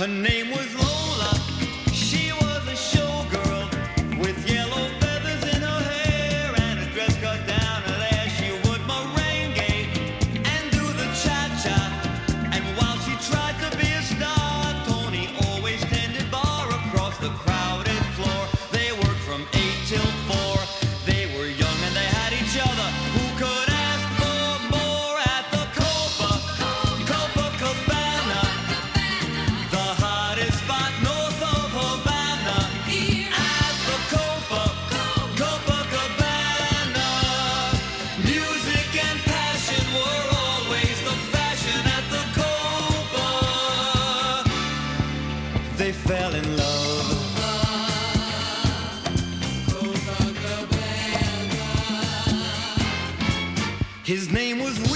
Her name was Lola. She was a showgirl with yellow feathers in her hair and a dress cut down her there. She would merengue and do the cha-cha. And while she tried to be a star, Tony always tended bar across the crowded floor. They worked from 8 till 4. They were young and they had each other. Who could ask for more at the Copacabana? The hottest spot north of Havana. At the Copacabana. Music and passion were always the fashion at the Copa. They fell in love. His name was